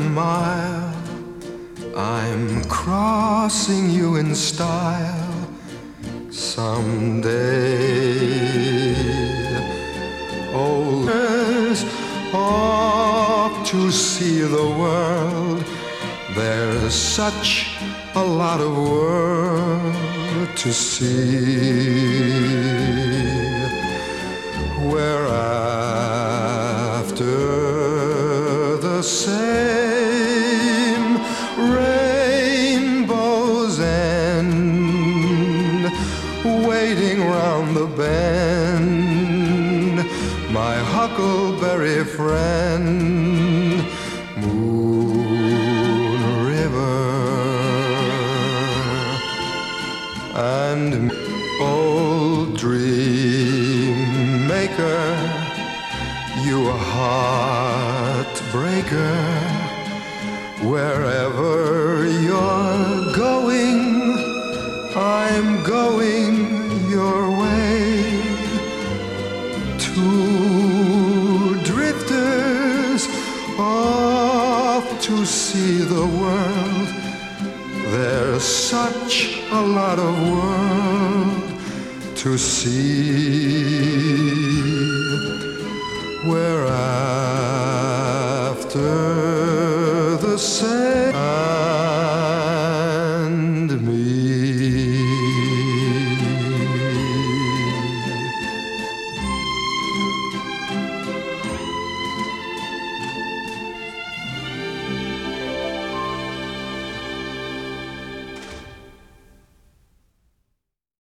mile, I'm crossing you in style someday. Oh, there's off to see the world. There's such a lot of world to see. We're after the same rainbow's end, waiting round the bend, my huckleberry friend, Moon River. And old dream maker, you a heartbreaker, wherever you're going, I'm going your way. Two drifters off to see the world. There's such a lot of world to see. We're after the same